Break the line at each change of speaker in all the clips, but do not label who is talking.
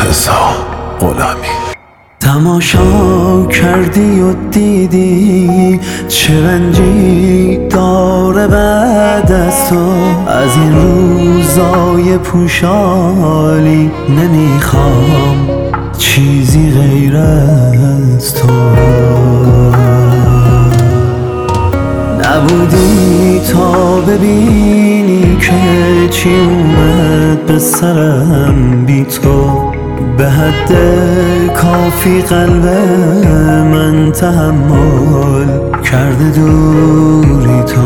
مرتضی غلامی.
تماشا کردی و دیدی چه رنجی داره بعد از تو. از این روزای پوشالی نمیخوام چیزی غیر از تو. نبودی تا ببینی که چی اومد به سرم بی تو. به حد کافی قلب من تحمل کرده دوری تو.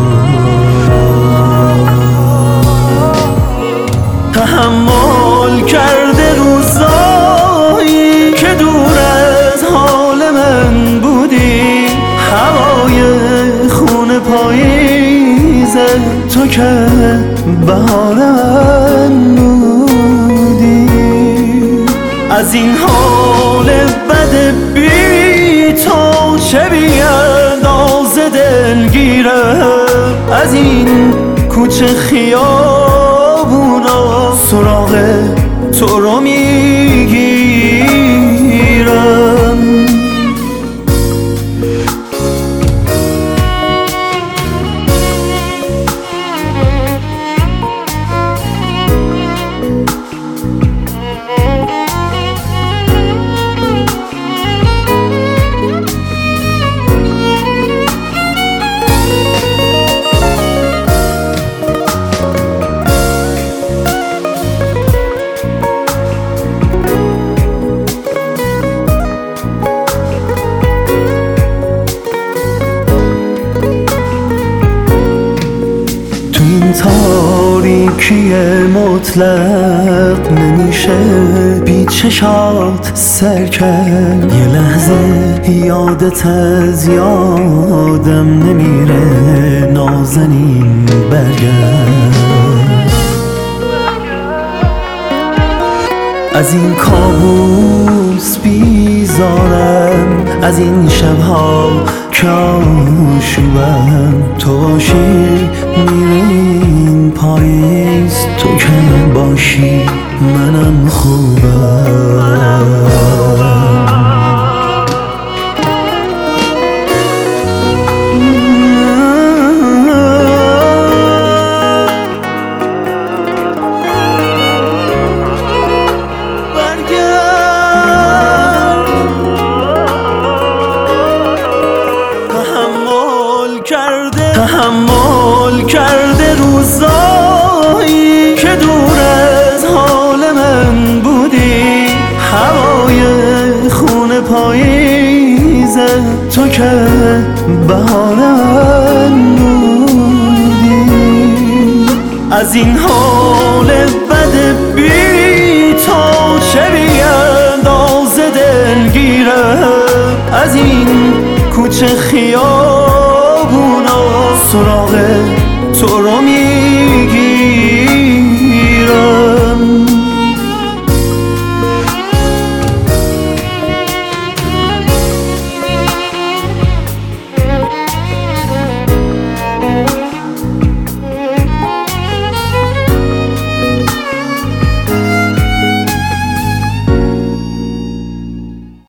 تحمل کرده روزایی که دور از حال من بودی. هوای خون پاییزه تو که بهار من بودی. از این حال بد بی تو چه بی‌اندازه دلگیرم. از این کوچه خیابونا سراغ تو رو میگیرم. تاریکی مطلق نمیشه بی چشات سر کرد. یه لحظه یادت از یادم نمیره نازنین برگرد. از این کابوس بیزارم، از این شبها که آشوبم. تو باشی میرین پاییز، تو که باشی منم خوبم. تحمل کرده روزایی که دور از حال من بودی. هوای خون پاییزه تو که بهار من بودی. از این حال بد بی تو چه بی‌اندازه دلگیرم. از این کوچه خیابونا سراغ تو رو